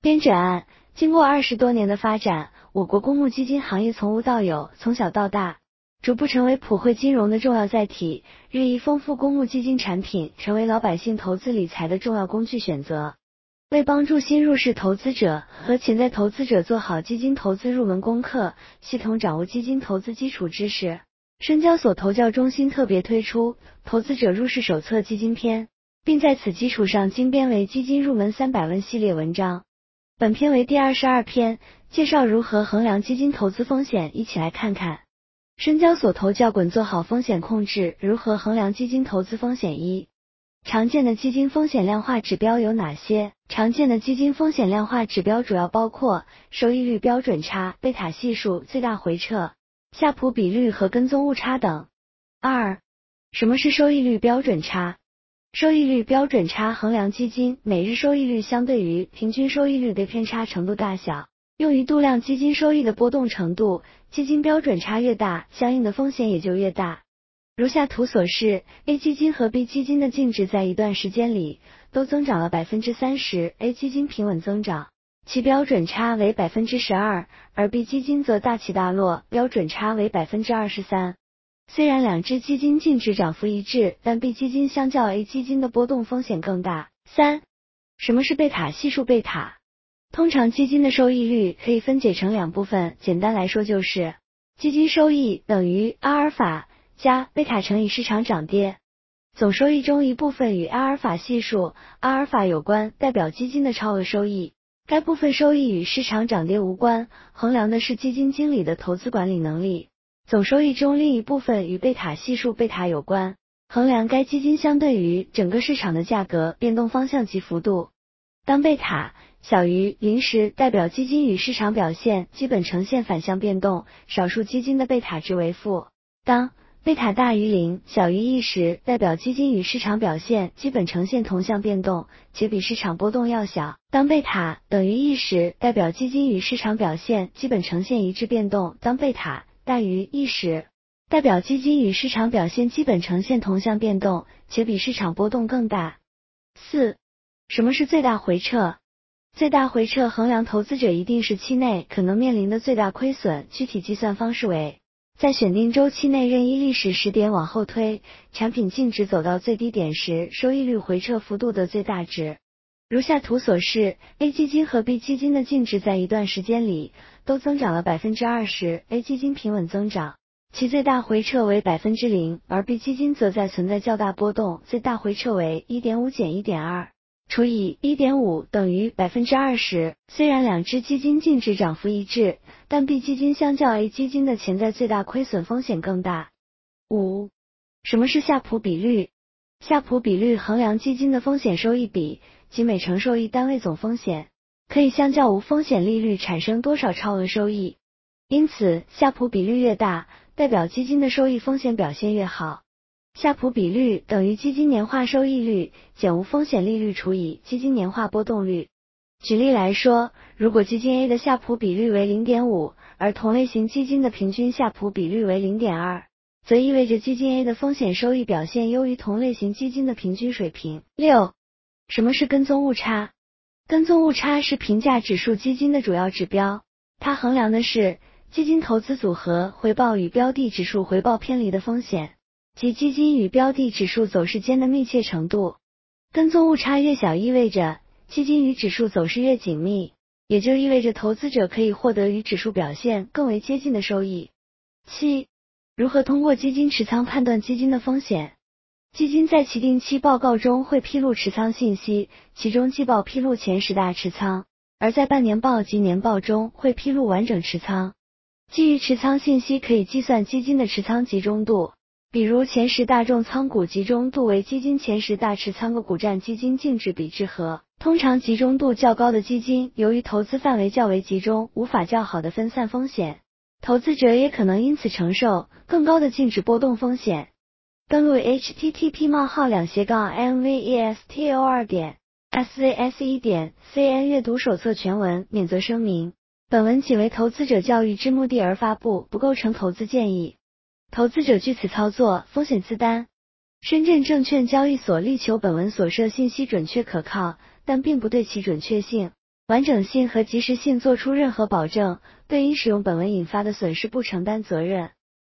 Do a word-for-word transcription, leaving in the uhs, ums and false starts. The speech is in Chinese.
编者按，经过二十多年的发展，我国公募基金行业从无到有，从小到大，逐步成为普惠金融的重要载体，日益丰富公募基金产品，成为老百姓投资理财的重要工具选择。为帮助新入市投资者和潜在投资者做好基金投资入门功课，系统掌握基金投资基础知识，深交所投教中心特别推出《投资者入市手册基金篇》，并在此基础上精编为基金入门三百问系列文章。本篇为第二十二篇，介绍如何衡量基金投资风险，一起来看看。深交所投教滚做好风险控制，如何衡量基金投资风险？一、常见的基金风险量化指标有哪些？常见的基金风险量化指标主要包括收益率标准差、贝塔系数、最大回撤、夏普比率和跟踪误差等。二、什么是收益率标准差？收益率标准差衡量基金每日收益率相对于平均收益率的偏差程度大小，用于度量基金收益的波动程度，基金标准差越大，相应的风险也就越大。如下图所示 ，A 基金和 B 基金的净值在一段时间里都增长了 百分之三十， A 基金平稳增长，其标准差为 百分之十二， 而 B 基金则大起大落，标准差为 百分之二十三。虽然两只基金净值涨幅一致，但 B 基金相较 A 基金的波动风险更大。三、什么是贝塔系数？贝塔通常基金的收益率可以分解成两部分，简单来说就是基金收益等于阿尔法加贝塔乘以市场涨跌。总收益中一部分与阿尔法系数阿尔法有关，代表基金的超额收益，该部分收益与市场涨跌无关，衡量的是基金经理的投资管理能力。总收益中另一部分与贝塔系数贝塔有关，衡量该基金相对于整个市场的价格变动方向及幅度。当贝塔小于零时，代表基金与市场表现基本呈现反向变动，少数基金的贝塔值为负。当贝塔大于零，小于一时，代表基金与市场表现基本呈现同向变动，且比市场波动要小。当贝塔等于一时，代表基金与市场表现基本呈现一致变动。当贝塔大于一时，代表基金与市场表现基本呈现同向变动，且比市场波动更大。四、什么是最大回撤？最大回撤衡量投资者一定时期内可能面临的最大亏损，具体计算方式为在选定周期内任意历史时点往后推，产品净值走到最低点时，收益率回撤幅度的最大值。如下图所示 ，A 基金和 B 基金的净值在一段时间里都增长了 百分之二十， A 基金平稳增长，其最大回撤为 百分之零， 而 B 基金则在存在较大波动，最大回撤为 一点五减一点二。除以 一点五 等于 百分之二十， 虽然两只基金净值涨幅一致，但 B 基金相较 A 基金的潜在最大亏损风险更大。五、什么是夏普比率？夏普比率衡量基金的风险收益比，即每承受一单位总风险，可以相较无风险利率产生多少超额收益。因此，夏普比率越大，代表基金的收益风险表现越好。夏普比率等于基金年化收益率减无风险利率除以基金年化波动率。举例来说，如果基金 A 的夏普比率为 零点五， 而同类型基金的平均夏普比率为 零点二， 则意味着基金 A 的风险收益表现优于同类型基金的平均水平。六、什么是跟踪误差？跟踪误差是评价指数基金的主要指标，它衡量的是基金投资组合回报与标的指数回报偏离的风险，即基金与标的指数走势间的密切程度。跟踪误差越小，意味着基金与指数走势越紧密，也就意味着投资者可以获得与指数表现更为接近的收益。七、如何通过基金持仓判断基金的风险？基金在其定期报告中会披露持仓信息，其中季报披露前十大持仓，而在半年报及年报中会披露完整持仓。基于持仓信息可以计算基金的持仓集中度，比如前十大重仓股集中度为基金前十大持仓个股占基金净值比之和。通常集中度较高的基金，由于投资范围较为集中，无法较好的分散风险，投资者也可能因此承受更高的净值波动风险。登录 h t t p 冒号两斜杠 m v e s t o 二点 s v s 一点 c n 阅读手册全文，免责声明。本文仅为投资者教育之目的而发布，不构成投资建议。投资者据此操作，风险自担。深圳证券交易所力求本文所涉信息准确可靠，但并不对其准确性完整性和及时性作出任何保证，对因使用本文引发的损失不承担责任。